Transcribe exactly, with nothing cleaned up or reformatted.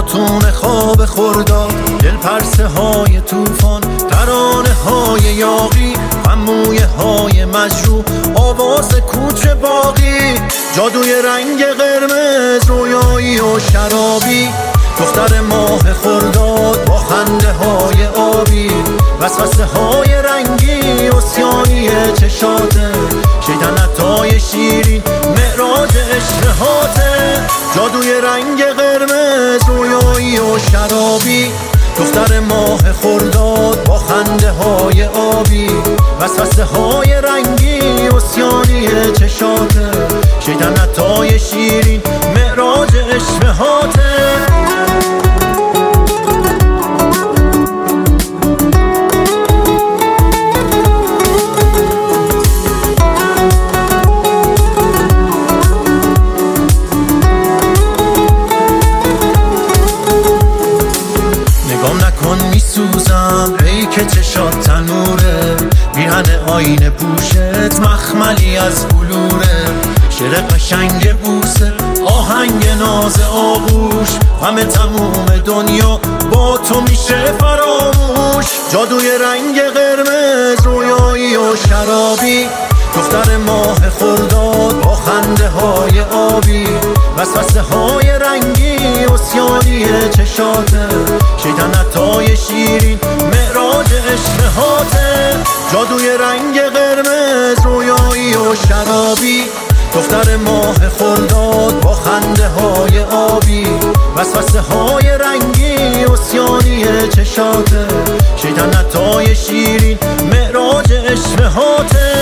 خاتون خواب خرداد، دل پرسه های توفان، ترانه های یاغی، غمویه های مجروح، آواز کوچه باقی، جادوی رنگ قرمز، رویایی و شرابی، دختر ماه خرداد با خنده های آبی، وسوسه های رنگی، اسیانی چشاته، شیطنتای شیرین، معراج اشتهاته، جادوی رنگ قرمز، رویایی و شرابی، دختر ماه خرداد با خنده های آبی، وسوسه های رنگی، اسیانی چشاته، شیطنتای شیرین، معراج اشتهاته. میسوزم ای که چشات تنوره، میهن آینه پوشت مخملی از بلوره، شعر قشنگ بوسه، آهنگ ناز آغوش، همه تموم دنیا با تو میشه فراموش، جادوی رنگ قرمز، رویایی و شرابی، دختر ماه خرداد با خنده های آبی، وسوسه های رنگی، اسیانی چشاته، شیطنتای شیرین، معراج اشتهاته، جادوی رنگ قرمز، رویایی و شرابی، دختر ماه خرداد با خنده های آبی، وسوسه های رنگی، اسیانی چشاته، شیطنتای شیرین، معراج اشتهاته.